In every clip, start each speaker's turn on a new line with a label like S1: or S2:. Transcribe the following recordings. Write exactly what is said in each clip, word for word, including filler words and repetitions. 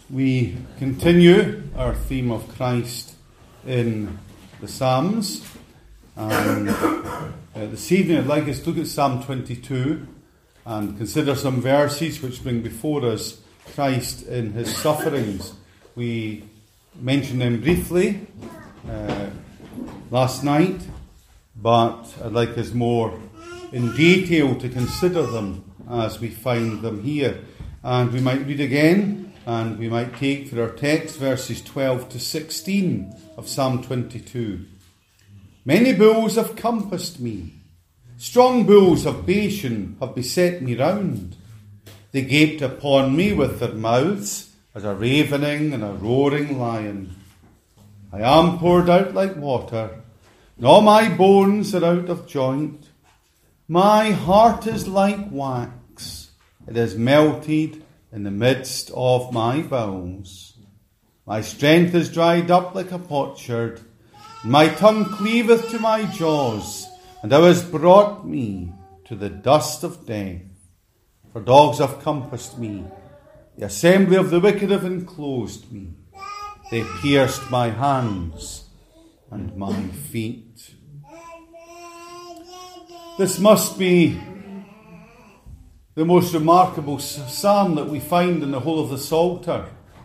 S1: We continue our theme of Christ in the Psalms, and uh, this evening I'd like us to look at Psalm twenty-two and consider some verses which bring before us Christ in his sufferings. We mentioned them briefly uh, last night, but I'd like us more in detail to consider them as we find them here. And we might read again, and we might take for our text verses twelve to sixteen of Psalm twenty-two. Many bulls have compassed me. Strong bulls of Bashan have beset me round. They gaped upon me with their mouths as a ravening and a roaring lion. I am poured out like water, and all my bones are out of joint. My heart is like wax. It is melted in the midst of my bowels. My strength is dried up like a potsherd. My tongue cleaveth to my jaws, and thou hast brought me to the dust of death. For dogs have compassed me. The assembly of the wicked have enclosed me. They pierced my hands and my feet. This must be the most remarkable psalm that we find in the whole of the Psalter.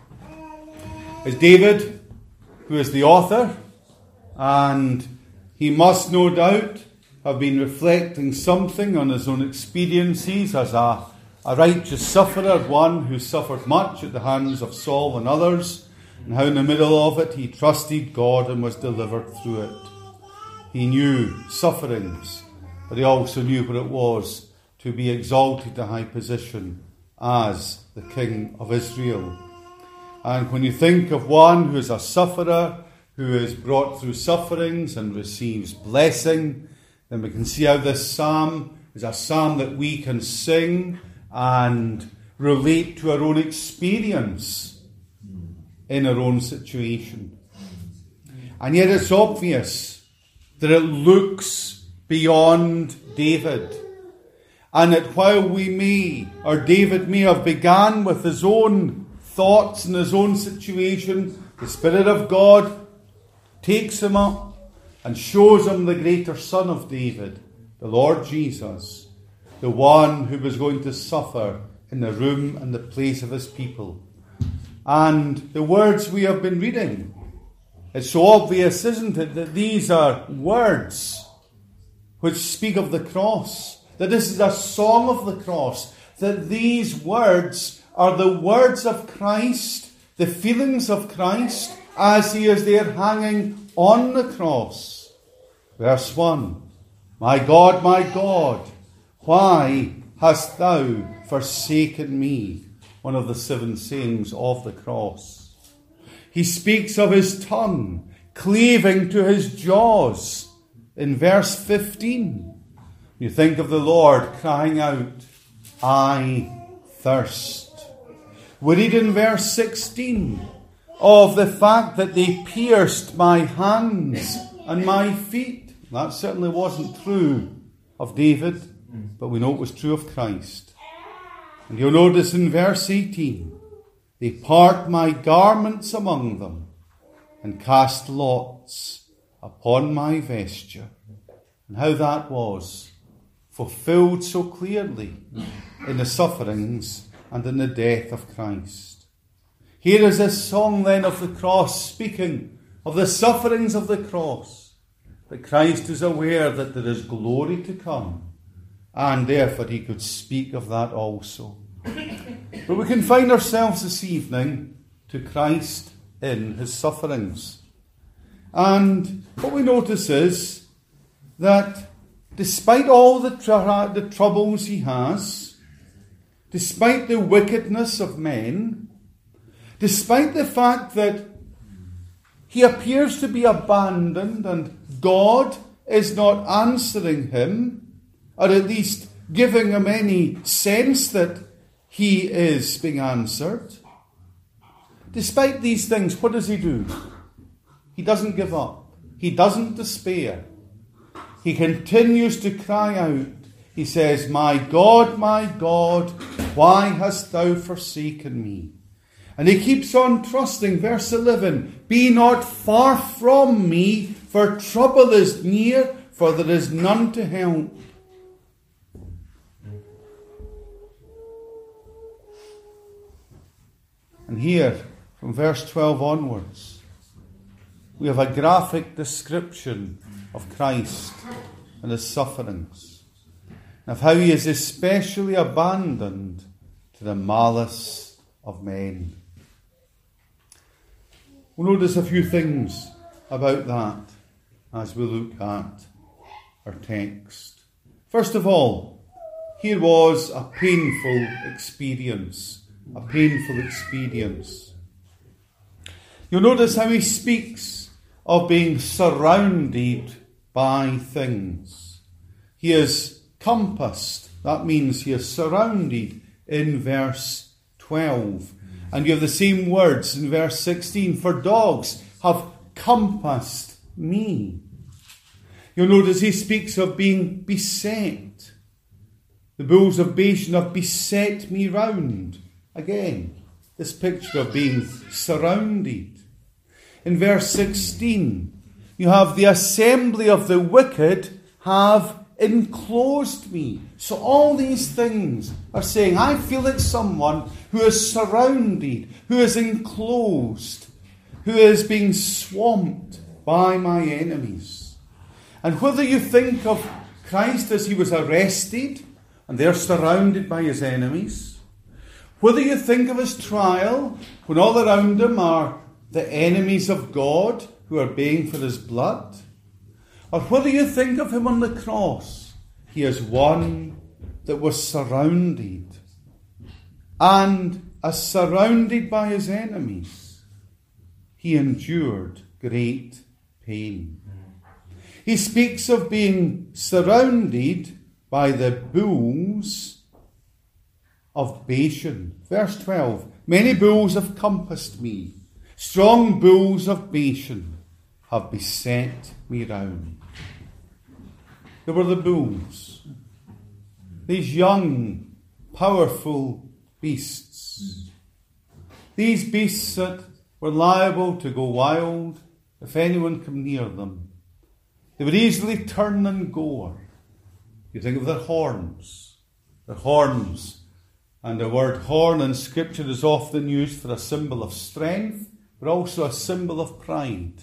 S1: It's David, who is the author, and he must no doubt have been reflecting something on his own experiences as a, a righteous sufferer, one who suffered much at the hands of Saul and others, and how in the middle of it he trusted God and was delivered through it. He knew sufferings, but he also knew what it was to be exalted to high position as the King of Israel. And when you think of one who is a sufferer, who is brought through sufferings and receives blessing, then we can see how this psalm is a psalm that we can sing and relate to our own experience in our own situation. And yet it's obvious that it looks beyond David. And that while we may, or David may have begun with his own thoughts and his own situation, the Spirit of God takes him up and shows him the greater Son of David, the Lord Jesus, the one who was going to suffer in the room and the place of his people. And the words we have been reading, it's so obvious, isn't it, that these are words which speak of the cross. That this is a song of the cross, that these words are the words of Christ, the feelings of Christ, as he is there hanging on the cross. Verse one, My God, my God, why hast thou forsaken me? One of the seven sayings of the cross. He speaks of his tongue cleaving to his jaws in verse fifteen. You think of the Lord crying out, I thirst. We read in verse sixteen of the fact that they pierced my hands and my feet. That certainly wasn't true of David, but we know it was true of Christ. And you'll notice in verse eighteen, they part my garments among them and cast lots upon my vesture. And how that was fulfilled so clearly in the sufferings and in the death of Christ. Here is this song then of the cross, speaking of the sufferings of the cross. But Christ is aware that there is glory to come, and therefore he could speak of that also. But we confine ourselves this evening to Christ in his sufferings. And what we notice is that despite all the, tr- the troubles he has, despite the wickedness of men, despite the fact that he appears to be abandoned and God is not answering him, or at least giving him any sense that he is being answered, despite these things, what does he do? He doesn't give up. He doesn't despair. He continues to cry out. He says, My God, my God, why hast thou forsaken me? And he keeps on trusting. Verse eleven, be not far from me, for trouble is near, for there is none to help. And here, from verse twelve onwards, we have a graphic description of Christ and his sufferings, and of how he is especially abandoned to the malice of men. We'll notice a few things about that as we look at our text. First of all, here was a painful experience. A painful experience. You'll notice how he speaks of being surrounded by things. He is compassed. That means he is surrounded in verse twelve. And you have the same words in verse sixteen. For dogs have compassed me. You'll notice he speaks of being beset. The bulls of Bashan have beset me round. Again, this picture of being surrounded. In verse sixteen, you have the assembly of the wicked have enclosed me. So all these things are saying, I feel like someone who is surrounded, who is enclosed, who is being swamped by my enemies. And whether you think of Christ as he was arrested, and they're surrounded by his enemies, whether you think of his trial, when all around him are the enemies of God who are baying for his blood, or whether you think of him on the cross, he is one that was surrounded. And as surrounded by his enemies, he endured great pain. He speaks of being surrounded by the bulls of Bashan. Verse twelve, many bulls have compassed me. Strong bulls of Bashan have beset me round. There were the bulls. These young, powerful beasts. These beasts that were liable to go wild if anyone came near them. They would easily turn and gore. You think of their horns. Their horns. And the word horn in Scripture is often used for a symbol of strength, but also a symbol of pride.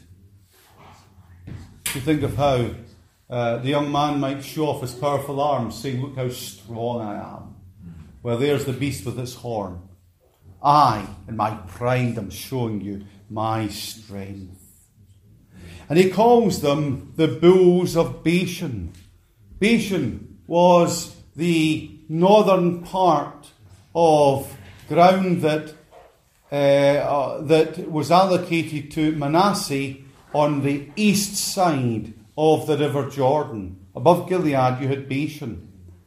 S1: You think of how uh, the young man might show off his powerful arms, saying, look how strong I am. Well, there's the beast with its horn. I, in my pride, am showing you my strength. And he calls them the bulls of Bashan. Bashan was the northern part of ground that uh, uh, that was allocated to Manasseh on the east side of the River Jordan. Above Gilead you had Bashan.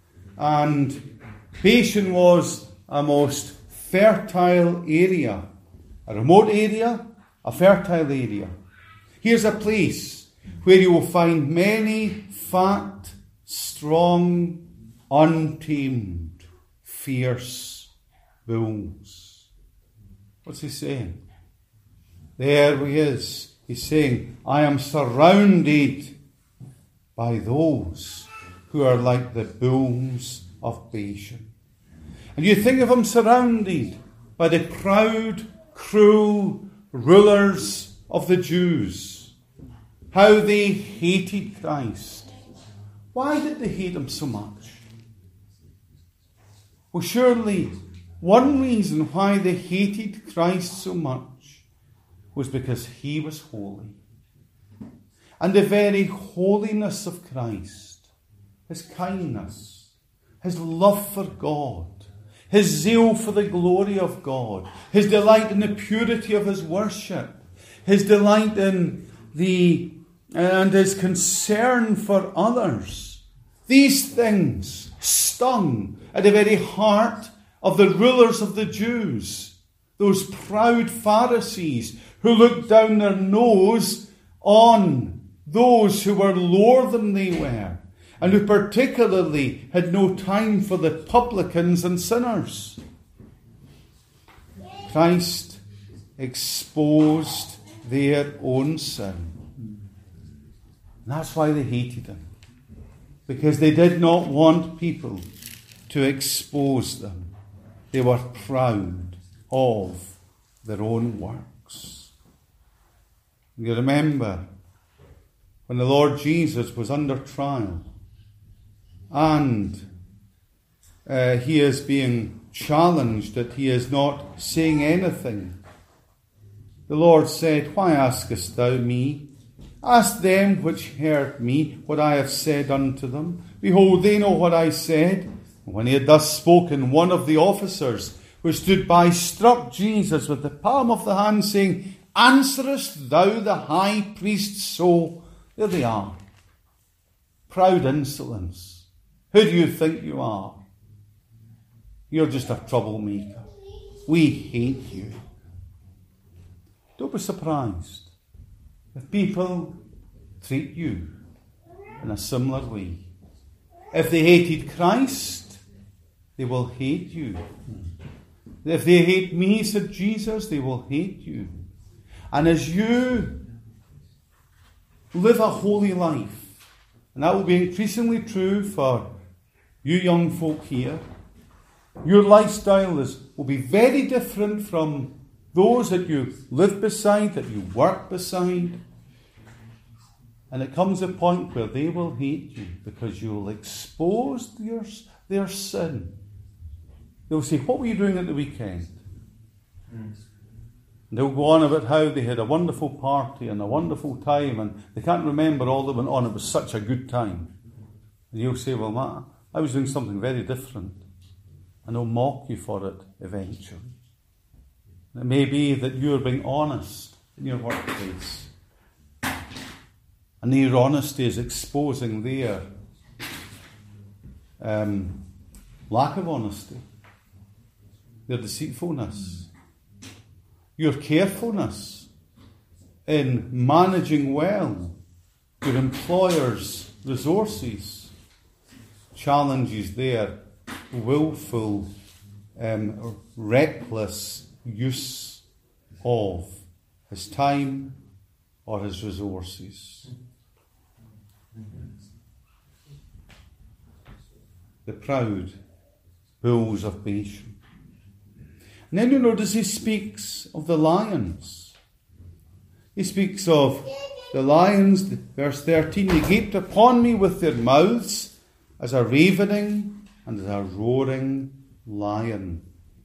S1: And Bashan was a most fertile area. A remote area, a fertile area. Here's a place where you will find many fat, strong, untamed, fierce bulls. What's he saying? There he is. He's saying, I am surrounded by those who are like the bulls of Bashan. And you think of him surrounded by the proud, cruel rulers of the Jews. How they hated Christ. Why did they hate him so much? Well, surely one reason why they hated Christ so much was because he was holy. And the very holiness of Christ, his kindness, his love for God, his zeal for the glory of God, his delight in the purity of his worship, his delight in the and his concern for others. These things stung at the very heart of the rulers of the Jews, those proud Pharisees who looked down their nose on those who were lower than they were, and who particularly had no time for the publicans and sinners. Christ exposed their own sin. And that's why they hated him. Because they did not want people to expose them. They were proud of their own works. You remember when the Lord Jesus was under trial and uh, he is being challenged that he is not saying anything. The Lord said, "Why askest thou me? Ask them which heard me what I have said unto them. Behold, they know what I said." And when he had thus spoken, one of the officers which stood by struck Jesus with the palm of the hand, saying, "Answerest thou the high priest so?" There they are. Proud insolence. Who do you think you are? You're just a troublemaker. We hate you. Don't be surprised if people treat you in a similar way. If they hated Christ, they will hate you. If they hate me, said Jesus, they will hate you. And as you live a holy life, and that will be increasingly true for you young folk here, your lifestyle is, will be very different from those that you live beside, that you work beside. And it comes a point where they will hate you because you will expose their, their sin. They'll say, "What were you doing at the weekend?" Mm. And they'll go on about how they had a wonderful party and a wonderful time and they can't remember all that went on. It was such a good time. And you'll say, "Well, Matt, I was doing something very different." And they'll mock you for it eventually. It may be that you're being honest in your workplace. And their honesty is exposing their um, lack of honesty, their deceitfulness, your carefulness in managing well your employer's resources challenges their willful, um, reckless use of his time or his resources. The proud bulls of Bashan. And then you notice he speaks of the lions. He speaks of the lions, verse thirteen, "They gaped upon me with their mouths as a ravening and as a roaring lion."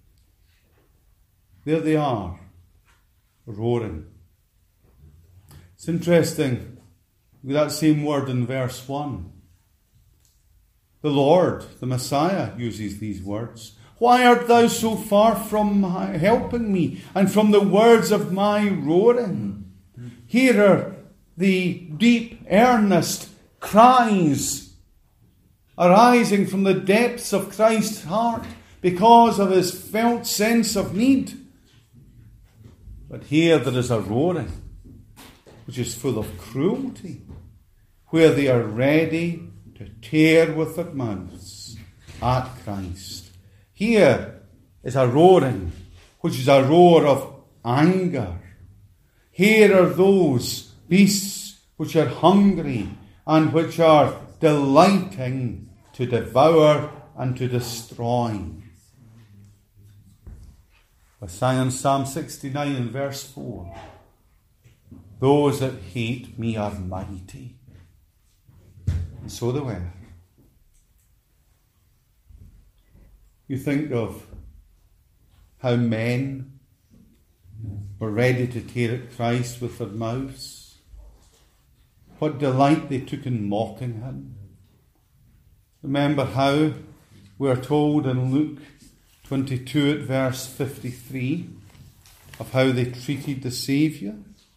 S1: There they are, roaring. It's interesting, with that same word in verse one. The Lord, the Messiah, uses these words. "Why art thou so far from my helping me, and from the words of my roaring?" Here are the deep, earnest cries arising from the depths of Christ's heart because of his felt sense of need. But here there is a roaring, which is full of cruelty, where they are ready to tear with their mouths at Christ. Here is a roaring, which is a roar of anger. Here are those beasts which are hungry and which are delighting to devour and to destroy. We sang in Psalm sixty-nine in verse four, "Those that hate me are mighty." And so they were. You think of how men were ready to tear at Christ with their mouths. What delight they took in mocking him. Remember how we are told in Luke twenty-two at verse fifty-three of how they treated the Saviour.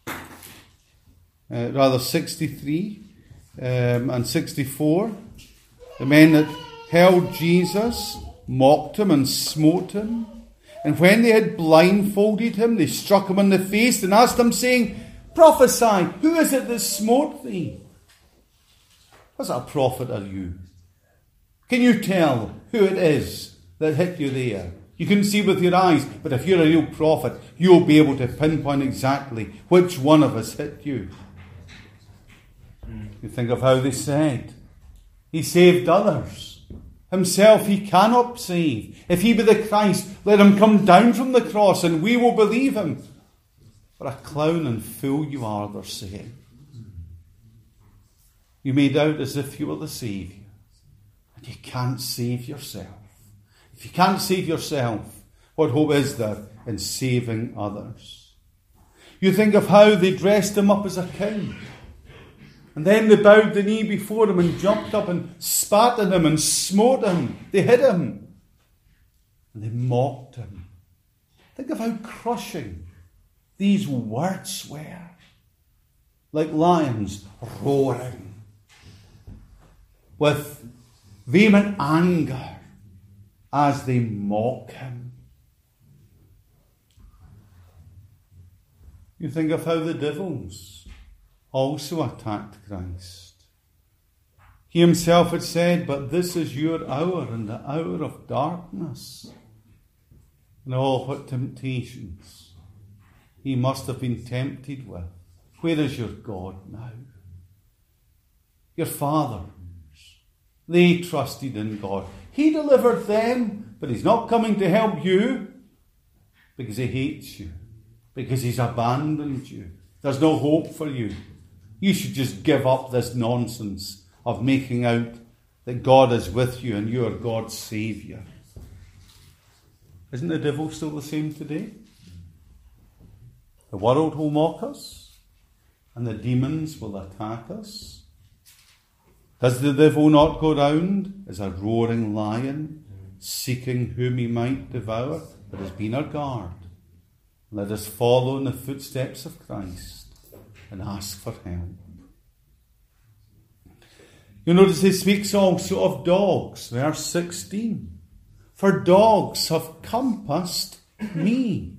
S1: Uh, rather sixty-three um, and sixty-four. The men that held Jesus mocked him and smote him. And when they had blindfolded him, they struck him in the face and asked him, saying, "Prophesy, who is it that smote thee?" What sort of prophet are you? Can you tell who it is that hit you there? You can see with your eyes, but if you're a real prophet, you'll be able to pinpoint exactly which one of us hit you. You think of how they said, he saved others. Himself he cannot save. If he be the Christ, let him come down from the cross and we will believe him. What a clown and fool you are, they're saying. You made out as if you were the Saviour. And you can't save yourself. If you can't save yourself, what hope is there in saving others? You think of how they dressed him up as a king. And then they bowed the knee before him and jumped up and spat on him and smote him. They hit him. And they mocked him. Think of how crushing these words were. Like lions roaring with vehement anger as they mock him. You think of how the devils also attacked Christ. He himself had said, but this is your hour and the hour of darkness. And all what temptations he must have been tempted with. Where is your God now? Your fathers, they trusted in God. He delivered them, but he's not coming to help you because he hates you, because he's abandoned you. There's no hope for you. You should just give up this nonsense of making out that God is with you and you are God's Saviour. Isn't the devil still the same today? The world will mock us and the demons will attack us. Does the devil not go round as a roaring lion, seeking whom he might devour? Let us be on our guard. Let us follow in the footsteps of Christ and ask for help. You notice he speaks also of dogs, verse sixteen. For dogs have compassed me.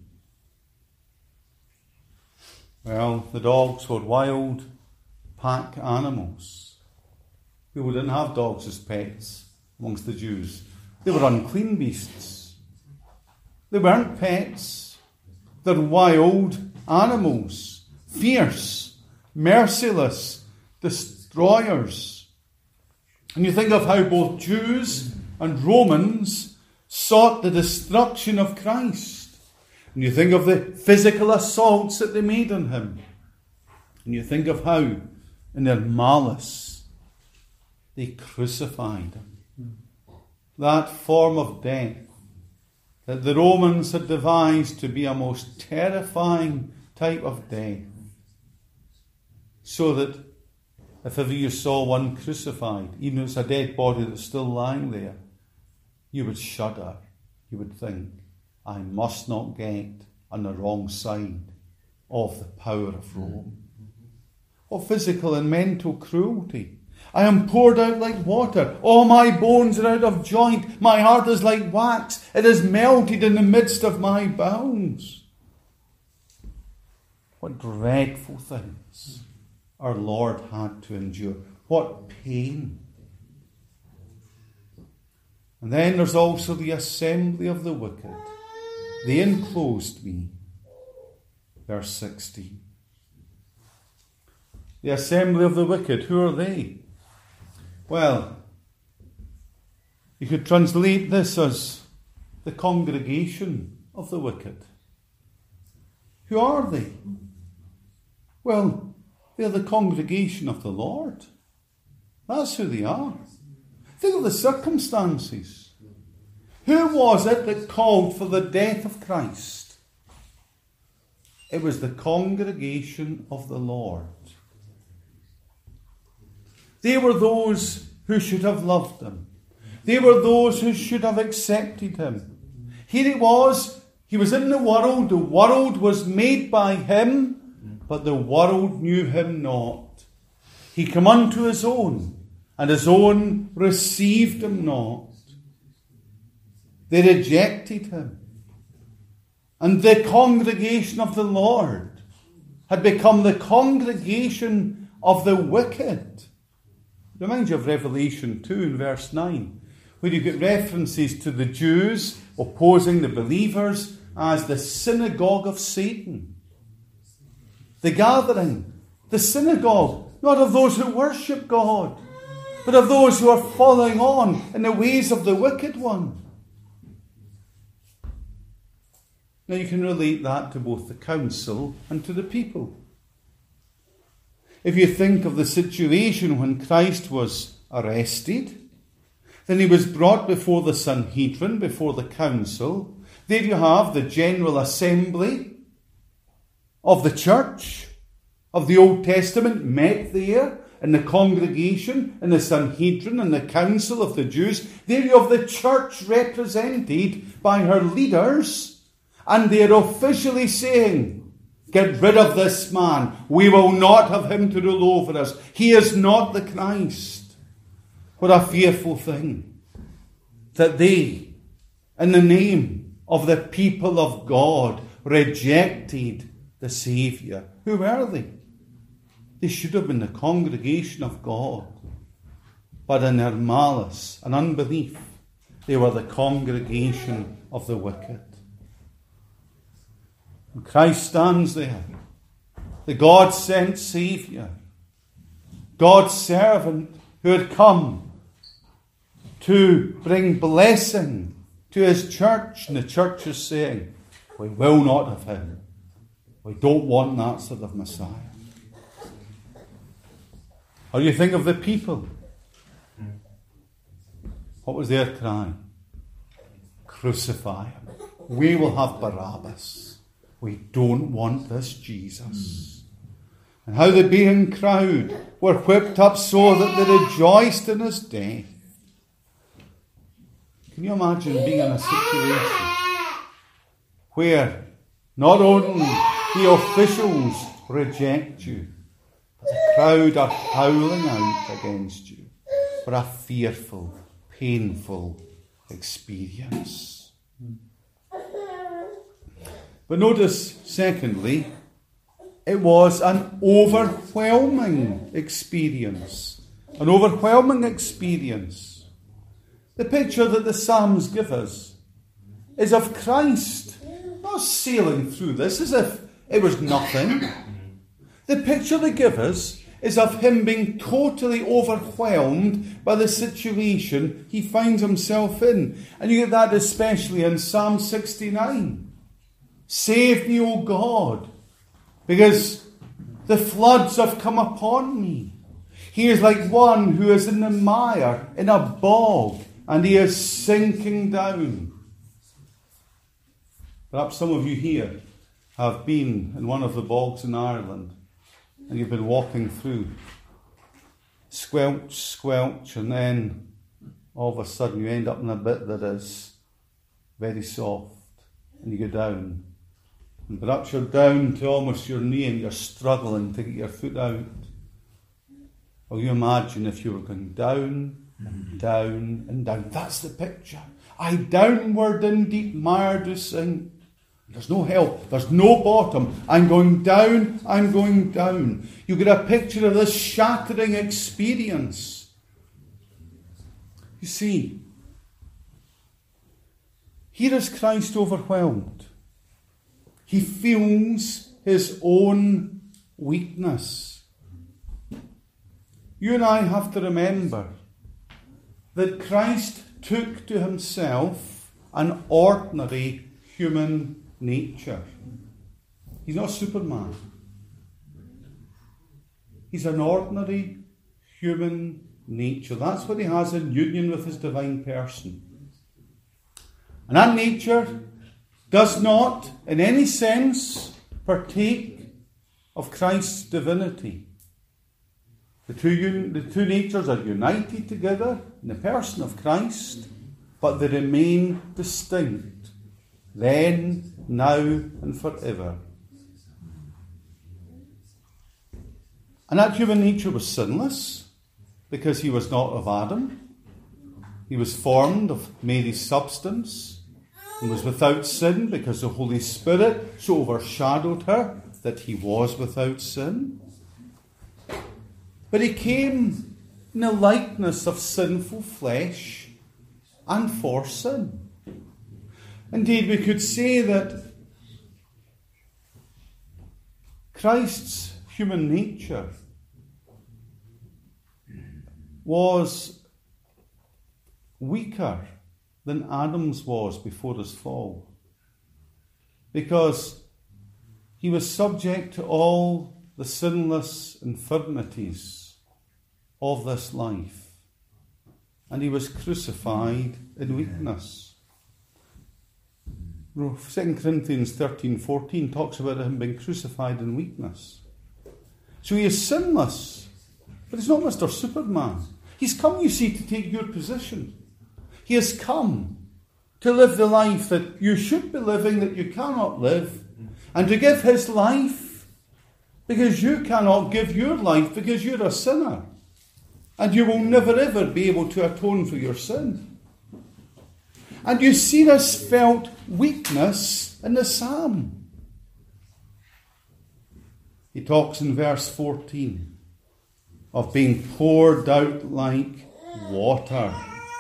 S1: Well, the dogs were wild pack animals. People didn't have dogs as pets amongst the Jews. They were unclean beasts. They weren't pets. They're wild animals. Fierce, merciless, destroyers. And you think of how both Jews and Romans sought the destruction of Christ. And you think of the physical assaults that they made on him. And you think of how, in their malice, they crucified him. That form of death that the Romans had devised to be a most terrifying type of death. So that if ever you saw one crucified, even if it's a dead body that's still lying there, you would shudder. You would think, I must not get on the wrong side of the power of Rome. What physical and mental cruelty. I am poured out like water. All my bones are out of joint. My heart is like wax. It is melted in the midst of my bowels. What dreadful things our Lord had to endure. What pain. And then there's also the assembly of the wicked. They enclosed me. Verse sixteen. The assembly of the wicked, who are they? Well, you could translate this as the congregation of the wicked. Who are they? Well, they're the congregation of the Lord. That's who they are. Think of the circumstances. Who was it that called for the death of Christ? It was the congregation of the Lord. They were those who should have loved him. They were those who should have accepted him. Here he was. He was in the world. The world was made by him, but the world knew him not. He came unto his own, and his own received him not. They rejected him. And the congregation of the Lord had become the congregation of the wicked. It reminds you of Revelation two in verse nine, where you get references to the Jews opposing the believers as the synagogue of Satan. The gathering, the synagogue, not of those who worship God, but of those who are following on in the ways of the wicked one. Now you can relate that to both the council and to the people. If you think of the situation when Christ was arrested, then he was brought before the Sanhedrin, before the council. There you have the general assembly of the church of the Old Testament met there in the congregation, in the Sanhedrin, in the council of the Jews. There you have the church represented by her leaders, and they are officially saying, get rid of this man. We will not have him to rule over us. He is not the Christ. What a fearful thing that they, in the name of the people of God, rejected the Saviour. Who were they? They should have been the congregation of God. But in their malice and unbelief, they were the congregation of the wicked. And Christ stands there, the God-sent Saviour, God's servant who had come to bring blessing to his church. And the church is saying, we will not have him. We don't want that sort of Messiah. Or you think of the people. What was their cry? Crucify him. We will have Barabbas. We don't want this Jesus. And how the beating crowd were whipped up so that they rejoiced in his death. Can you imagine being in a situation where not only the officials reject you, but the crowd are howling out against you? What a fearful, painful experience. But notice, secondly, it was an overwhelming experience. An overwhelming experience. The picture that the Psalms give us is of Christ not sailing through this as if it was nothing. The picture they give us is of him being totally overwhelmed by the situation he finds himself in. And you get that especially in Psalm sixty-nine. Save me, O God, because the floods have come upon me. He is like one who is in the mire, in a bog, and he is sinking down. Perhaps some of you here have been in one of the bogs in Ireland, and you've been walking through. Squelch, squelch, and then all of a sudden you end up in a bit that is very soft, and you go down. And perhaps you're down to almost your knee and you're struggling to get your foot out. Or you imagine if you were going down and down and down. That's the picture. I downward in deep mire do sink. There's no help. There's no bottom. I'm going down. I'm going down. You get a picture of this shattering experience. You see, here is Christ overwhelmed. He feels his own weakness. You and I have to remember that Christ took to himself an ordinary human nature. He's not Superman. He's an ordinary human nature. That's what he has in union with his divine person. And that nature does not, in any sense, partake of Christ's divinity. The two, un- the two natures are united together in the person of Christ, but they remain distinct, then, now, and forever. And that human nature was sinless, because he was not of Adam. He was formed of Mary's substance, and was without sin because the Holy Spirit so overshadowed her that he was without sin. But he came in the likeness of sinful flesh and for sin. Indeed, we could say that Christ's human nature was weaker than Adam's was before his fall, because he was subject to all the sinless infirmities of this life, and he was crucified in weakness. Second Corinthians thirteen fourteen talks about him being crucified in weakness. So he is sinless, but he's not Mister Superman. He's come, you see, to take your position. He has come to live the life that you should be living, that you cannot live, and to give his life because you cannot give your life because you're a sinner. And you will never ever be able to atone for your sin. And you see this felt weakness in the psalm. He talks in verse fourteen of being poured out like water.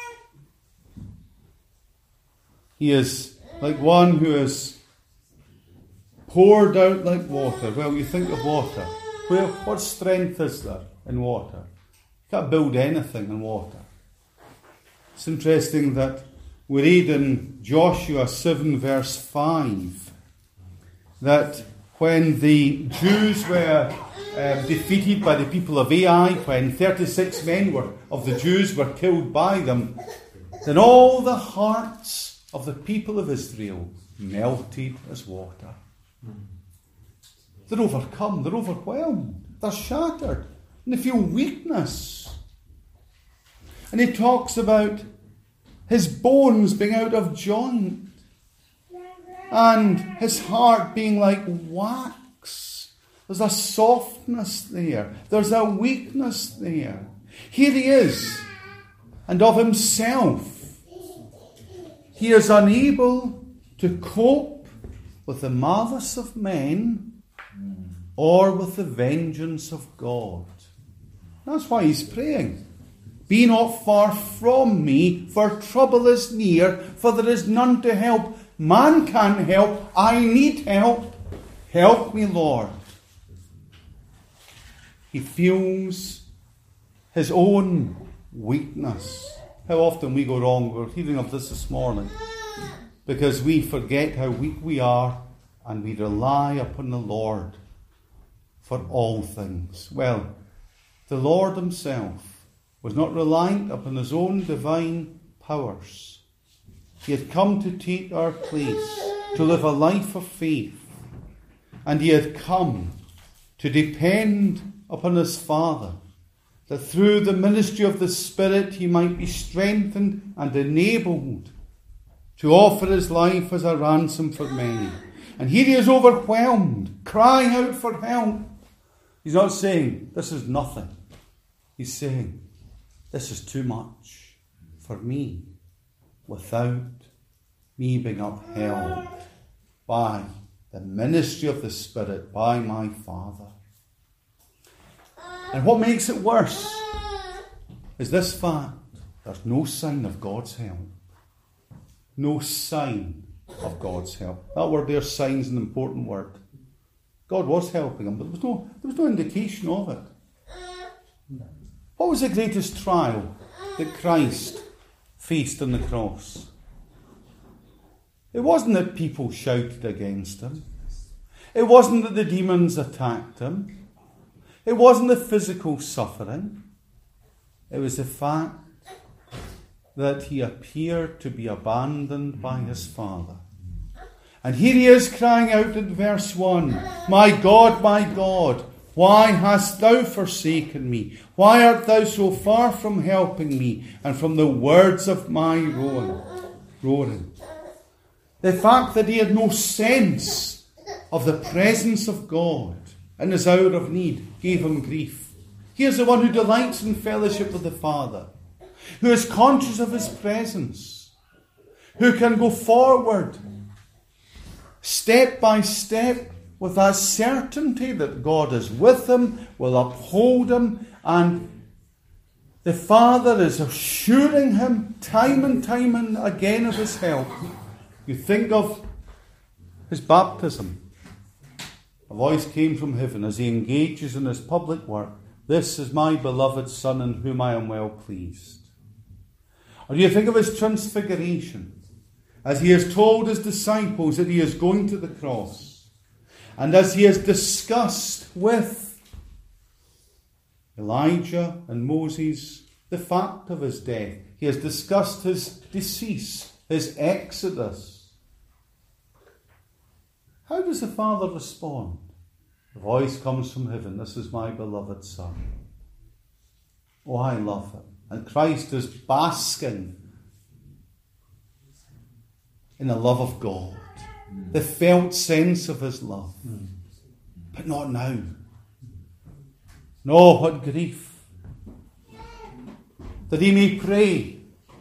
S1: He is like one who is poured out like water. Well, you think of water. Well, what strength is there in water? You can't build anything in water. It's interesting that we read in Joshua seven verse five that when the Jews were uh, defeated by the people of Ai, when thirty-six men were, of the Jews were killed by them, then all the hearts of the people of Israel melted as water. They're overcome, they're overwhelmed, they're shattered, and they feel weakness. And he talks about his bones being out of joint, and his heart being like wax. There's a softness there, there's a weakness there. Here he is, and of himself, he is unable to cope with the malice of men or with the vengeance of God. That's why he's praying. Be not far from me, for trouble is near, for there is none to help. Man can't help. I need help. Help me, Lord. He feels his own weakness. How often we go wrong. We're hearing of this this morning. Because we forget how weak we are and we rely upon the Lord for all things. Well, the Lord himself was not reliant upon his own divine powers. He had come to take our place, to live a life of faith. And he had come to depend upon his Father, that through the ministry of the Spirit he might be strengthened and enabled to offer his life as a ransom for many. And here he is overwhelmed, crying out for help. He's not saying, this is nothing. He's saying, this is too much for me without me being upheld by the ministry of the Spirit, by my Father. And what makes it worse is this fact: there's no sign of God's help. No sign of God's help. That word there, sign, is an important word. God was helping him, but there was no, there was no indication of it. What was the greatest trial that Christ faced on the cross? It wasn't that people shouted against him. It wasn't that the demons attacked him. It wasn't the physical suffering. It was the fact that he appeared to be abandoned by his Father. And here he is crying out in verse one, My God, my God, why hast thou forsaken me? Why art thou so far from helping me and from the words of my roaring? The fact that he had no sense of the presence of God in his hour of need gave him grief. He is the one who delights in fellowship with the Father, who is conscious of his presence, who can go forward step by step with that certainty that God is with him, will uphold him, and the Father is assuring him time and time and again of his help. You think of his baptism. A voice came from heaven as he engages in his public work. This is my beloved Son in whom I am well pleased. Or you think of his transfiguration as he has told his disciples that he is going to the cross. And as he has discussed with Elijah and Moses the fact of his death. He has discussed his decease, his exodus. How does the Father respond? The voice comes from heaven. This is my beloved Son. Oh, I love him. And Christ is basking in the love of God. The felt sense of his love. But not now. No, what grief. That he may pray.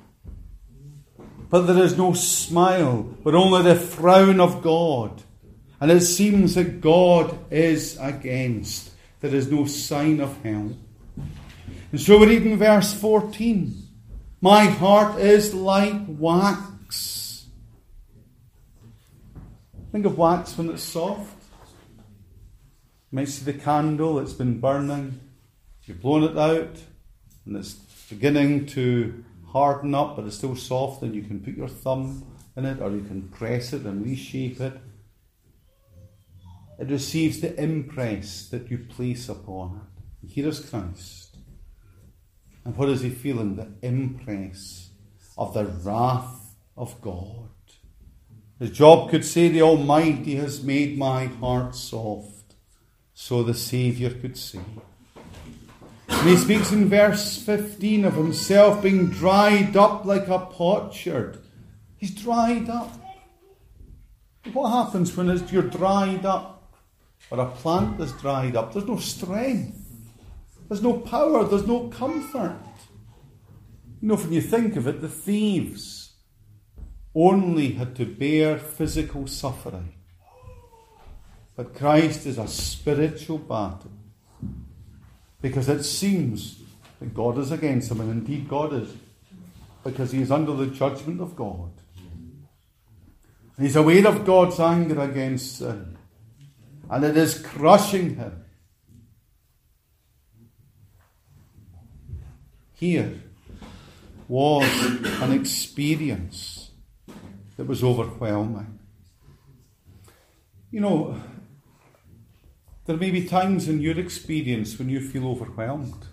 S1: But there is no smile, but only the frown of God. And it seems that God is against. There is no sign of help. And so we read in verse fourteen. My heart is like wax. Think of wax when it's soft. You might see the candle, it's been burning. You've blown it out, and it's beginning to harden up, but it's still soft, and you can put your thumb in it, or you can press it and reshape it. It receives the impress that you place upon it. Here is Christ. And what is he feeling? The impress of the wrath of God. As Job could say, the Almighty has made my heart soft. So the Saviour could say. And he speaks in verse fifteen of himself being dried up like a potsherd. He's dried up. What happens when it's, you're dried up? Or a plant is dried up? There's no strength. There's no power. There's no comfort. You know, when you think of it, the thieves only had to bear physical suffering. But Christ is a spiritual battle. Because it seems that God is against him, and indeed God is. Because he is under the judgment of God. And he's aware of God's anger against sin. And it is crushing him. Here was an experience that was overwhelming. You know, there may be times in your experience when you feel overwhelmed.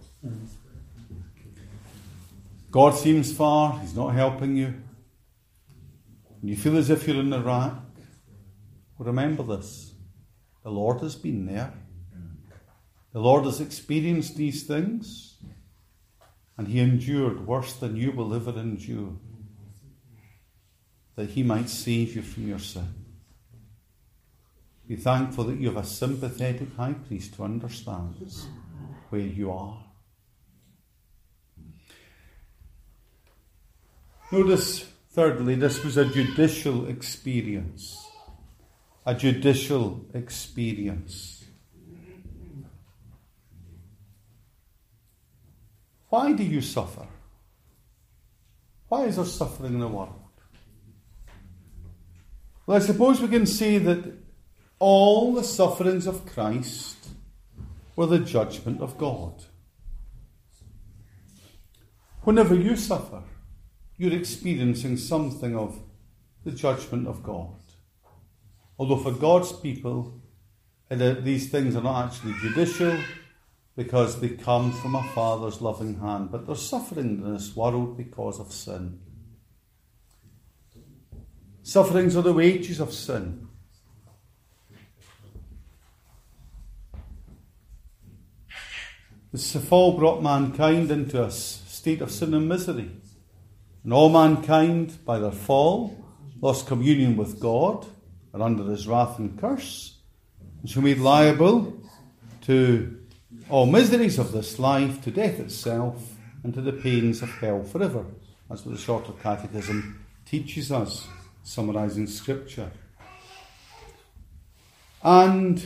S1: God seems far, he's not helping you. And you feel as if you're in the rack. Well, remember this. The Lord has been there. The Lord has experienced these things. And he endured worse than you will ever endure. That he might save you from your sin. Be thankful that you have a sympathetic high priest who understands where you are. Notice, thirdly, this was a judicial experience. A judicial experience. Why do you suffer? Why is there suffering in the world? Well, I suppose we can say that all the sufferings of Christ were the judgment of God. Whenever you suffer, you're experiencing something of the judgment of God. Although for God's people, these things are not actually judicial because they come from a Father's loving hand. But there's suffering in this world because of sin. Sufferings are the wages of sin. The fall brought mankind into a state of sin and misery. And all mankind, by their fall, lost communion with God, are under his wrath and curse, and so made liable to all miseries of this life, to death itself, and to the pains of hell forever. That's what the Shorter Catechism teaches us, summarising Scripture. And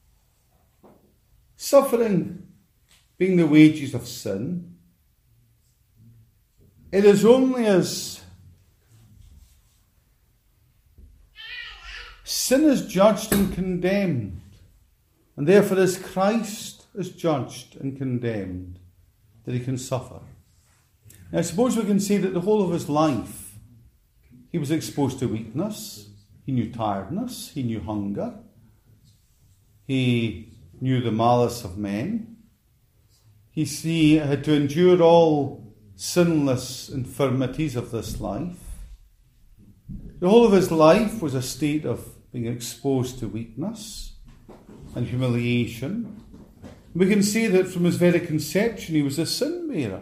S1: suffering being the wages of sin, it is only as sin is judged and condemned. And therefore, as Christ is judged and condemned, that he can suffer. Now, I suppose we can say that the whole of his life, he was exposed to weakness. He knew tiredness. He knew hunger. He knew the malice of men. He, he had to endure all sinless infirmities of this life. The whole of his life was a state of being exposed to weakness and humiliation. We can see that from his very conception he was a sin bearer.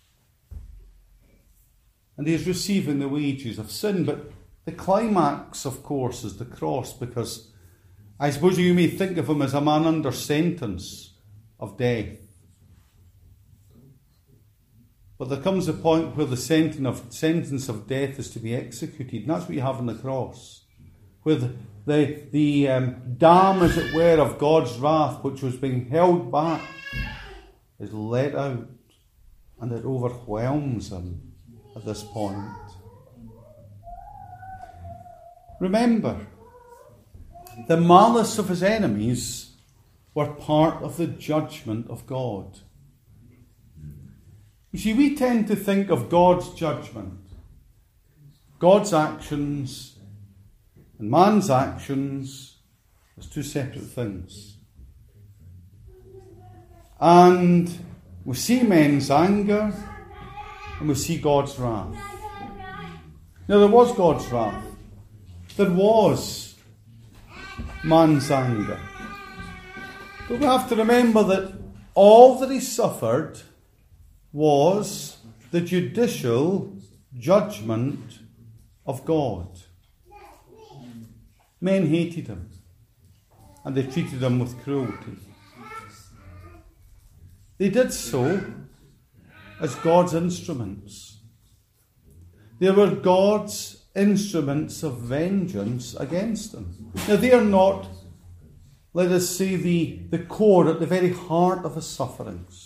S1: And he is receiving the wages of sin. But the climax, of course, is the cross, because I suppose you may think of him as a man under sentence of death. But there comes a point where the sentence of, sentence of death is to be executed. And that's what you have on the cross. Where the, the, the um, dam, as it were, of God's wrath, which was being held back, is let out. And it overwhelms him at this point. Remember, the malice of his enemies were part of the judgment of God. You see, we tend to think of God's judgment, God's actions, and man's actions as two separate things. And we see men's anger, and we see God's wrath. Now, there was God's wrath. There was man's anger. But we have to remember that all that he suffered was the judicial judgment of God. Men hated him, and they treated him with cruelty. They did so as God's instruments. They were God's instruments of vengeance against them. Now, they are not, let us say, the, the core, at the very heart of his sufferings.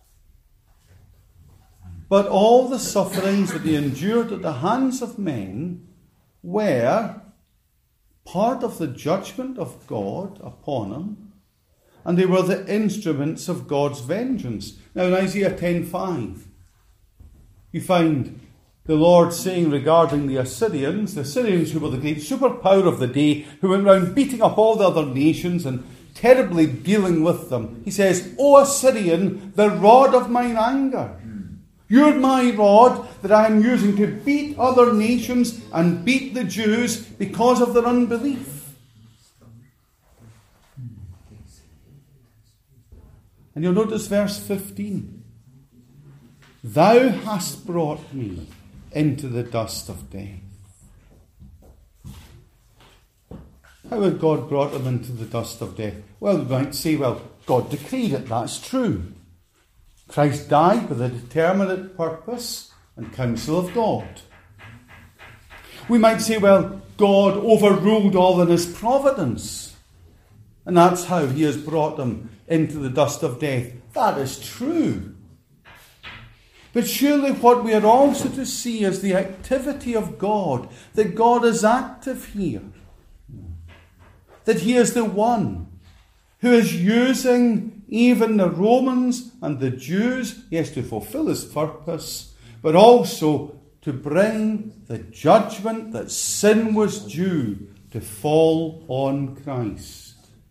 S1: But all the sufferings that he endured at the hands of men were part of the judgment of God upon him, and they were the instruments of God's vengeance. Now, in Isaiah ten five, you find the Lord saying regarding the Assyrians, the Assyrians who were the great superpower of the day, who went round beating up all the other nations and terribly dealing with them. He says, O Assyrian, the rod of mine anger. You're my rod that I am using to beat other nations and beat the Jews because of their unbelief. And you'll notice verse fifteen. Thou hast brought me into the dust of death. How had God brought him into the dust of death? Well, we might say, well, God decreed it, that's true. Christ died with a determinate purpose and counsel of God. We might say, well, God overruled all in his providence, and that's how he has brought them into the dust of death. That is true. But surely what we are also to see is the activity of God, that God is active here, that he is the one who is using even the Romans and the Jews, yes, to fulfill his purpose, but also to bring the judgment that sin was due to fall on Christ.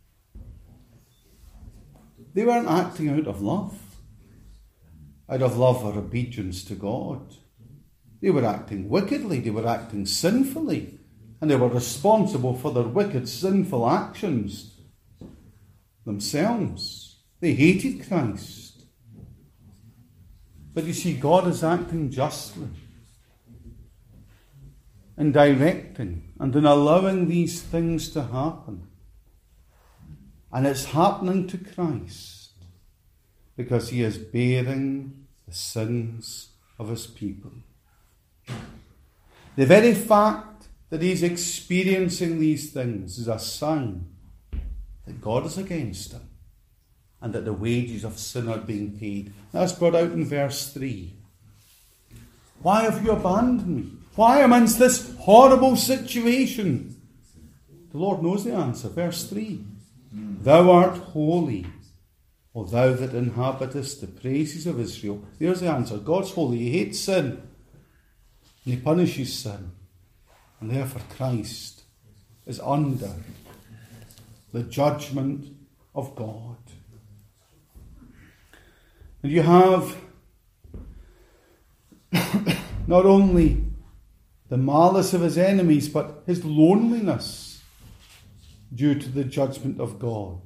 S1: They weren't acting out of love, out of love or obedience to God. They were acting wickedly, they were acting sinfully, and they were responsible for their wicked, sinful actions themselves. They hated Christ. But you see, God is acting justly in directing and in allowing these things to happen. And it's happening to Christ because he is bearing the sins of his people. The very fact that he's experiencing these things is a sign that God is against him, and that the wages of sin are being paid. That's brought out in verse three. Why have you abandoned me? Why am I in this horrible situation? The Lord knows the answer. Verse three. Thou art holy, O thou that inhabitest the praises of Israel. There's the answer. God's holy. He hates sin. And he punishes sin. And therefore Christ is under the judgment of God. And you have not only the malice of his enemies, but his loneliness due to the judgment of God.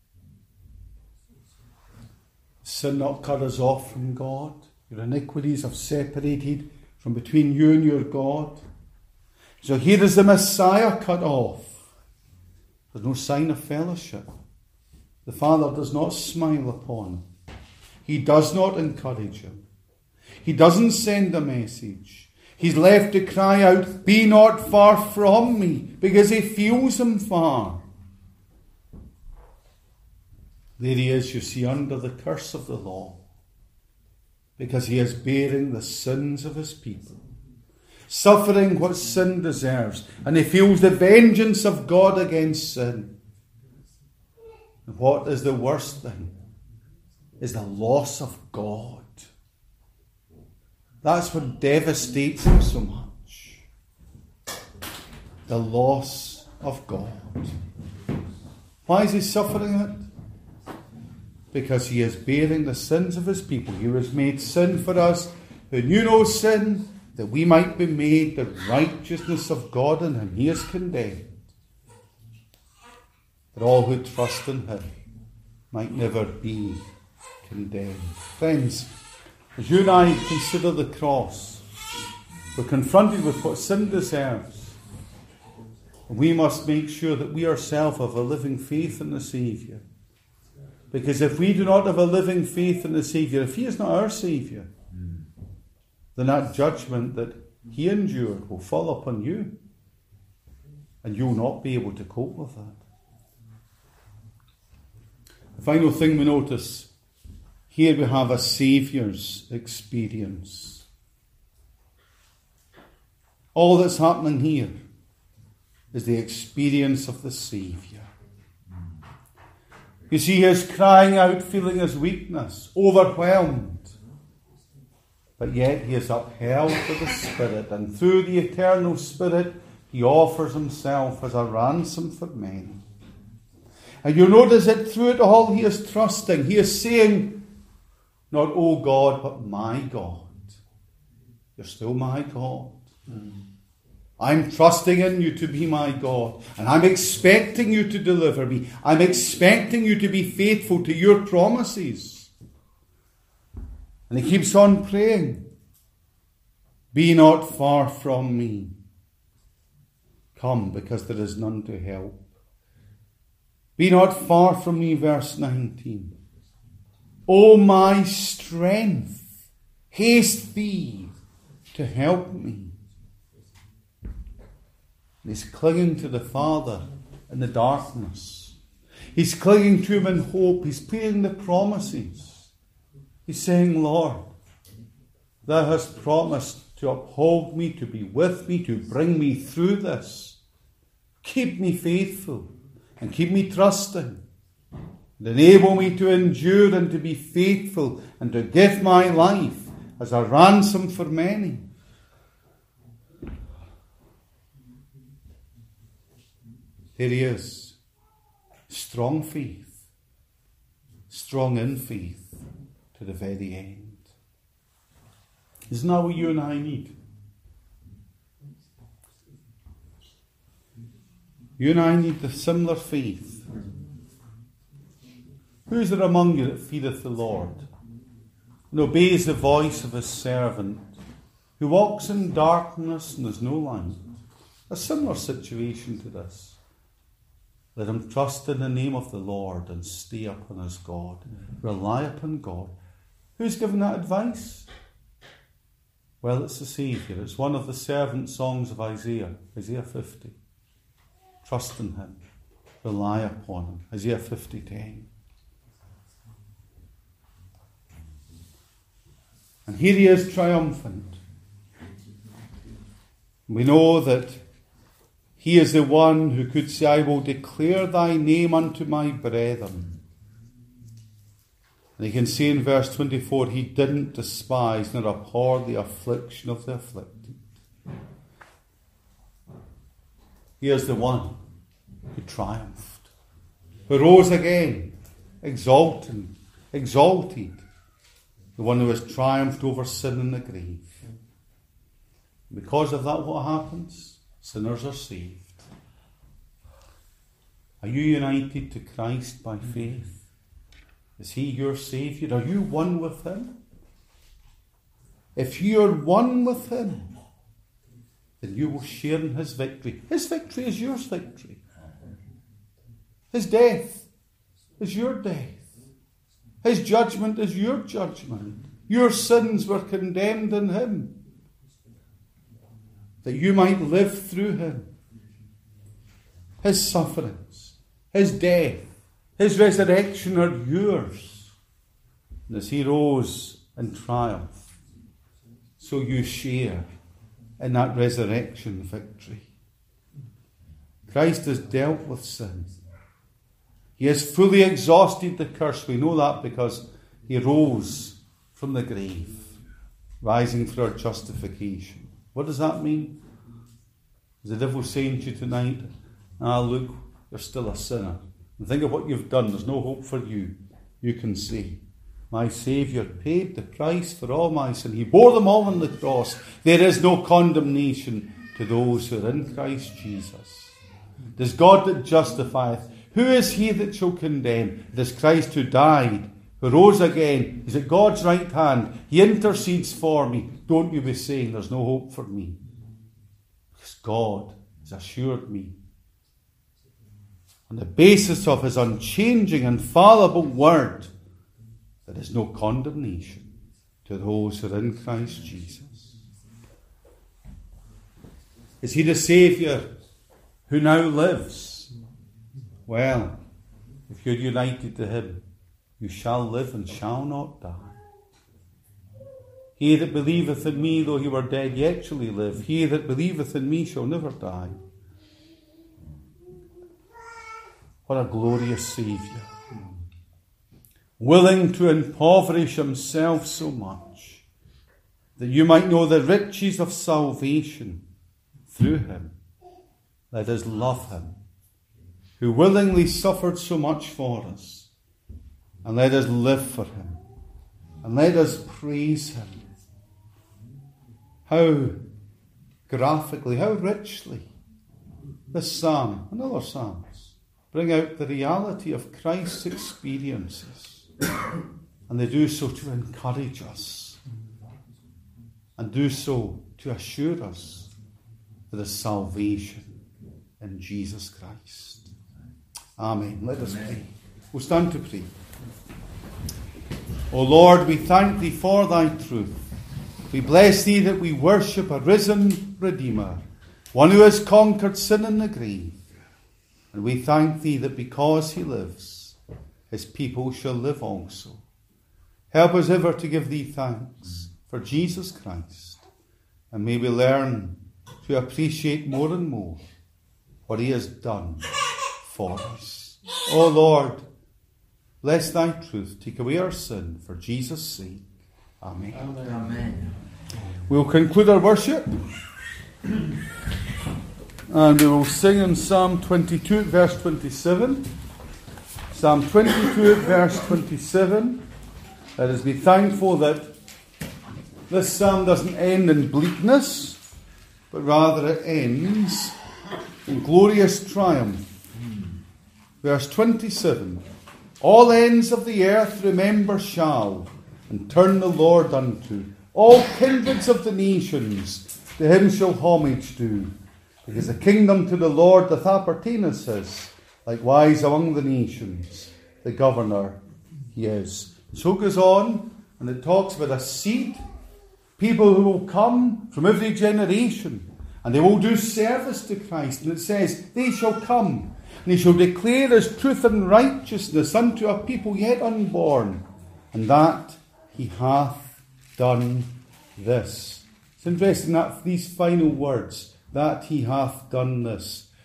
S1: Sin not cut us off from God. Your iniquities have separated from between you and your God. So here is the Messiah cut off. There's no sign of fellowship. The Father does not smile upon him. He does not encourage him. He doesn't send a message. He's left to cry out, be not far from me, because he feels him far. There he is, you see, under the curse of the law, because he is bearing the sins of his people, suffering what sin deserves, and he feels the vengeance of God against sin. And what is the worst thing? Is the loss of God. That's what devastates him so much. The loss of God. Why is he suffering it? Because he is bearing the sins of his people. He was made sin for us who knew no sin, that we might be made the righteousness of God in him. He is condemned, that all who trust in him might never be condemned. Friends, as you and I consider the cross, we're confronted with what sin deserves. And we must make sure that we ourselves have a living faith in the Saviour. Because if we do not have a living faith in the Saviour, if he is not our Saviour, then that judgment that he endured will fall upon you. And you'll not be able to cope with that. The final thing we notice, here we have a Saviour's experience. All that's happening here is the experience of the Saviour. You see, he is crying out, feeling his weakness, overwhelmed. But yet he is upheld by the Spirit, and through the eternal Spirit, he offers himself as a ransom for men. And you notice that through it all, he is trusting. He is saying, not, oh God, but my God. You're still my God. Mm. I'm trusting in you to be my God. And I'm expecting you to deliver me. I'm expecting you to be faithful to your promises. And he keeps on praying. Be not far from me. Come, because there is none to help. Be not far from me, verse nineteen. O my strength, haste thee to help me. And he's clinging to the Father in the darkness. He's clinging to him in hope. He's praying the promises. He's saying, Lord, thou hast promised to uphold me, to be with me, to bring me through this. Keep me faithful and keep me trusting. And enable me to endure and to be faithful and to give my life as a ransom for many. There he is. Strong faith. Strong in faith to the very end. Isn't that what you and I need? You and I need the similar faith. Who is there among you that feareth the Lord, and obeys the voice of his servant, who walks in darkness and has no light? A similar situation to this. Let him trust in the name of the Lord and stay upon his God. Rely upon God. Who's given that advice? Well, it's the Saviour. It's one of the servant songs of Isaiah, Isaiah fifty. Trust in him. Rely upon him. Isaiah fifty ten. And here he is triumphant. We know that He is the one who could say, I will declare thy name unto my brethren. And you can see in verse twenty-four, he didn't despise nor abhor the affliction of the afflicted. He is the one who triumphed, who rose again, exalted, exalted, the one who has triumphed over sin and the grave. Because of that, what happens? Sinners are saved. Are you united to Christ by faith? Is he your Saviour? Are you one with him? If you are one with him, then you will share in his victory. His victory is your victory. His death is your death. His judgment is your judgment. Your sins were condemned in him, that you might live through him. His sufferings, his death, his resurrection are yours. And as he rose in triumph, so you share in that resurrection victory. Christ has dealt with sin. He has fully exhausted the curse. We know that because he rose from the grave, rising for our justification. What does that mean? Is the devil saying to you tonight, ah, look, you're still a sinner. And think of what you've done. There's no hope for you. You can say, my Saviour paid the price for all my sin. He bore them all on the cross. There is no condemnation to those who are in Christ Jesus. It is God that justifieth. Who is he that shall condemn? It is Christ who died, who rose again. He's at God's right hand. He intercedes for me. Don't you be saying there's no hope for me. Because God has assured me, on the basis of his unchanging, infallible word, there is no condemnation to those who are in Christ Jesus. Is he the Saviour who now lives? Well, if you're united to him, you shall live and shall not die. He that believeth in me, though he were dead, yet shall he live. He that believeth in me shall never die. What a glorious Saviour. Willing to impoverish himself so much that you might know the riches of salvation through him. Let us love him, who willingly suffered so much for us. And let us live for him. And let us praise him. How graphically, how richly this psalm and other psalms bring out the reality of Christ's experiences. And they do so to encourage us. And do so to assure us that there is salvation in Jesus Christ. Amen. Let us pray. We'll stand to pray. O Lord, we thank thee for thy truth. We bless thee that we worship a risen Redeemer, one who has conquered sin and the grave. And we thank thee that because he lives, his people shall live also. Help us ever to give thee thanks for Jesus Christ. And may we learn to appreciate more and more what he has done for us. O Lord, bless thy truth. Take away our sin for Jesus' sake. Amen.
S2: Amen.
S1: We'll conclude our worship. And we will sing in Psalm twenty-two at verse twenty-seven. Psalm twenty-two at verse twenty-seven. Let us be thankful that this psalm doesn't end in bleakness, but rather it ends in glorious triumph. Verse twenty-seven. All ends of the earth remember shall, and turn the Lord unto. All kindreds of the nations to him shall homage do. Because the kingdom to the Lord doth appertain as his, likewise among the nations, the governor he is. So it goes on, and it talks about a seed, people who will come from every generation, and they will do service to Christ. And it says, they shall come, and he shall declare his truth and righteousness unto a people yet unborn, and that he hath done this. It's interesting that these final words, that he hath done this.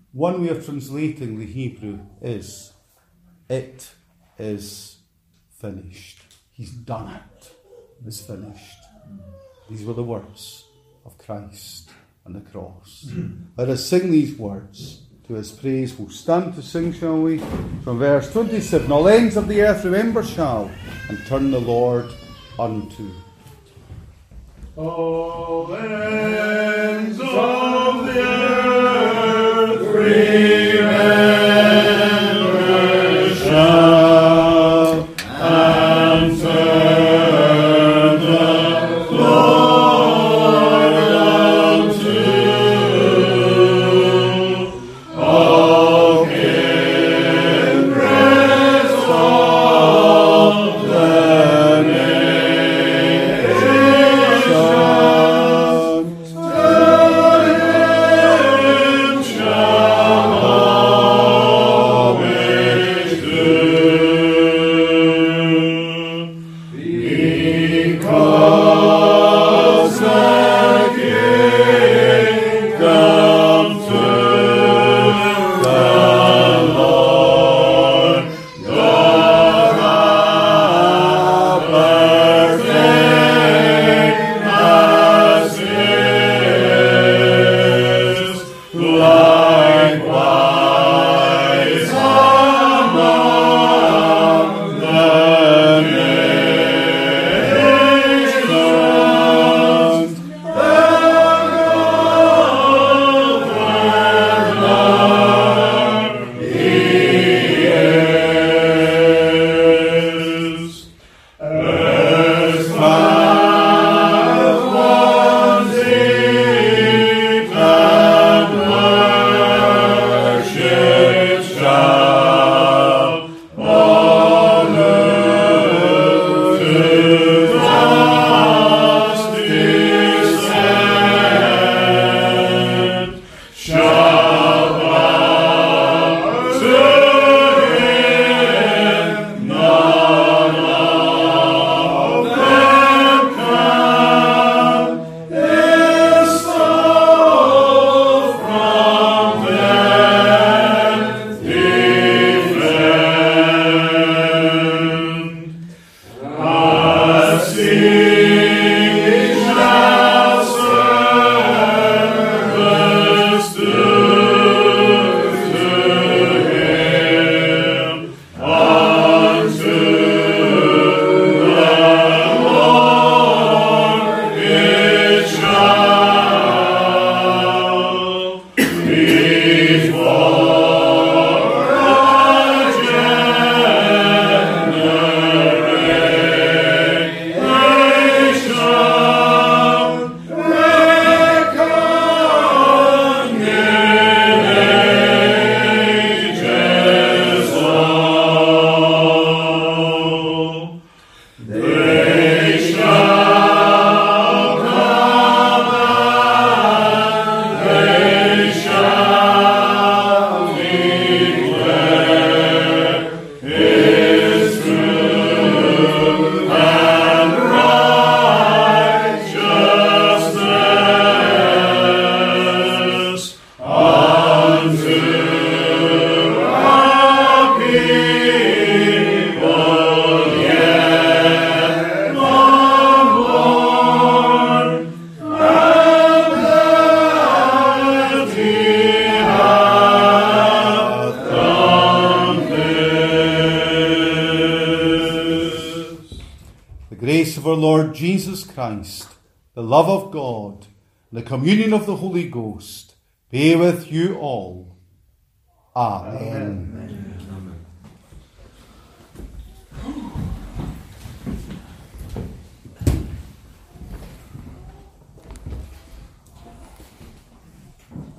S1: one way of translating the Hebrew is, it is finished. He's done it. It's finished. These were the words of Christ on the cross. Let us sing these words to his praise. We'll stand to sing, shall we? From verse twenty-seven. All ends of the earth remember shall, and turn the Lord unto.
S2: All ends of the earth remember shall, and turn the Lord unto. All kindreds of the
S1: Of our Lord Jesus Christ, the love of God, and the communion of the Holy Ghost be with you all. Amen. Amen.